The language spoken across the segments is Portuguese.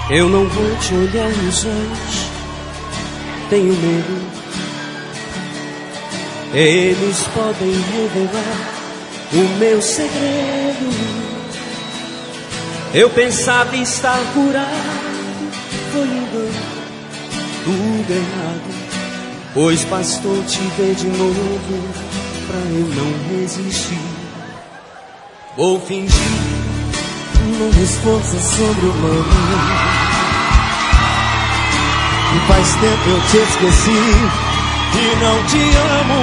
Eu não vou te olhar nos olhos, tenho medo. Eles podem revelar o meu segredo. Eu pensava estar curado, foi engano, tudo errado. Pois bastou te ver de novo pra eu não resistir. Vou fingir uma esforço sobre-humano. E faz tempo eu te esqueci e não te amo.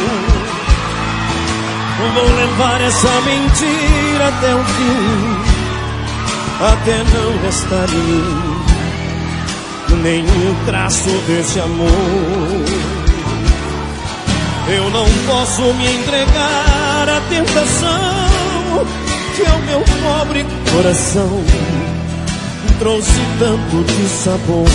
Vou levar essa mentira até o fim, até não restar em mim nenhum traço desse amor. Eu não posso me entregar à tentação que ao meu pobre coração trouxe tanto de sabor.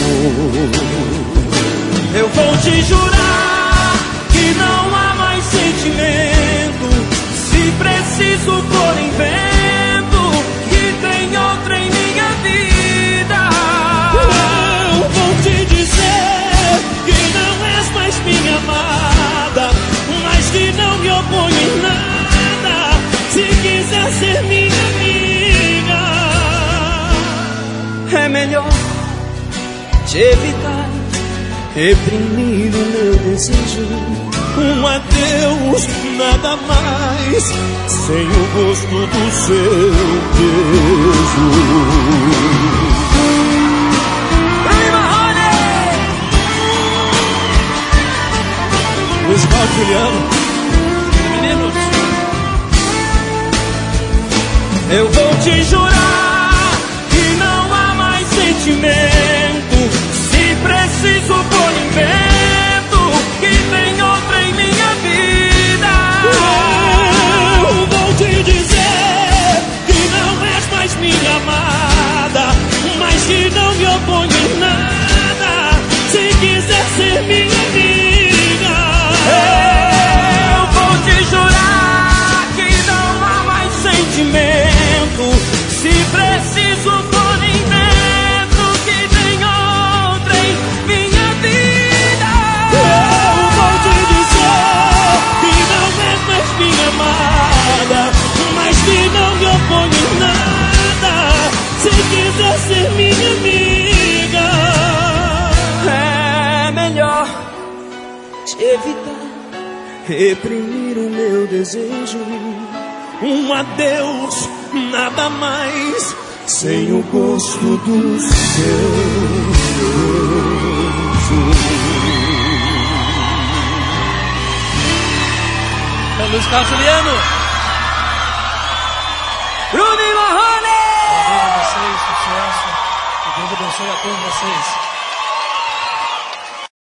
Eu vou te jurar que não há mais sentimento. Se preciso for invento, que tem outra em minha vida. Eu vou te dizer que não és mais minha amada, mas que não me oponho em nada. Se quiser ser minha amiga, é melhor te evitar, reprimir o meu desejo. Um adeus, nada mais, sem o gosto do seu beijo. Luiz Paulo Juliano, meninos, eu vou te jurar que não há mais sentimento. Se preciso for invento, que tem outra em minha vida. Eu vou te dizer que não és mais minha amada, mas que não me oponho em nada. Se quiser ser minha amiga, eu vou te jurar que não há mais sentimento. Se preciso for invento, que tem outra em minha vida. Eu vou te dizer que não é mais minha amada, mas que não me oponho em nada. Se quiser ser minha amiga, é melhor te evitar, reprimir o meu desejo. Um adeus, nada mais, sem o gosto do seu beijo. É Luiz Carlos Juliano, Bruno e Marrone! parabéns a vocês, sucesso, que Deus abençoe a todos vocês.